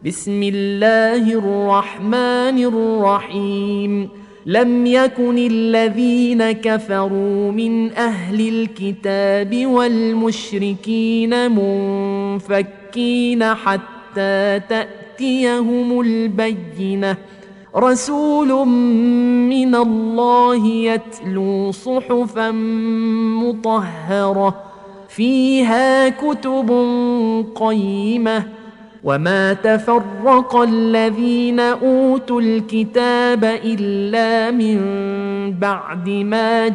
بسم الله الرحمن الرحيم. لم يكن الذين كفروا من أهل الكتاب والمشركين منفكين حتى تأتيهم البينة. رسول من الله يتلو صحفا مطهرة فيها كتب قيمة. وما تفرق الذين أوتوا الكتاب إلا من بعد ما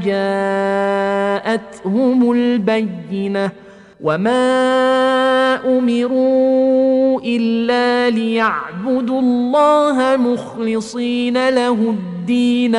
جاءتهم البينة. وما أمروا إلا ليعبدوا الله مخلصين له الدين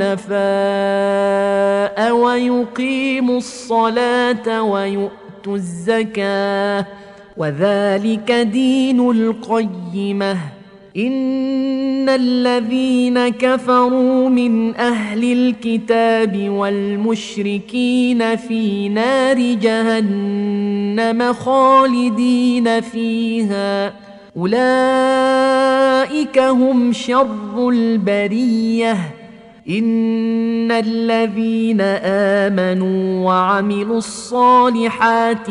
حنفاء ويقيموا الصلاة ويؤتوا الزكاة وذلك دين القيمة. إن الذين كفروا من أهل الكتاب والمشركين في نار جهنم خالدين فيها أولئك هم شر البرية. إن الذين آمنوا وعملوا الصالحات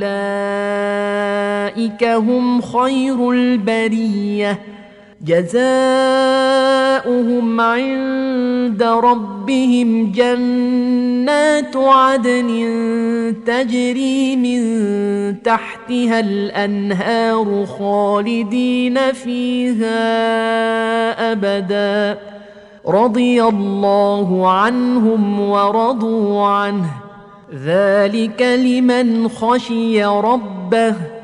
أولئك هم خير البرية. جزاؤهم عند ربهم جنات عدن تجري من تحتها الأنهار خالدين فيها أبدا. رضي الله عنهم ورضوا عنه ذلك لمن خشي ربه.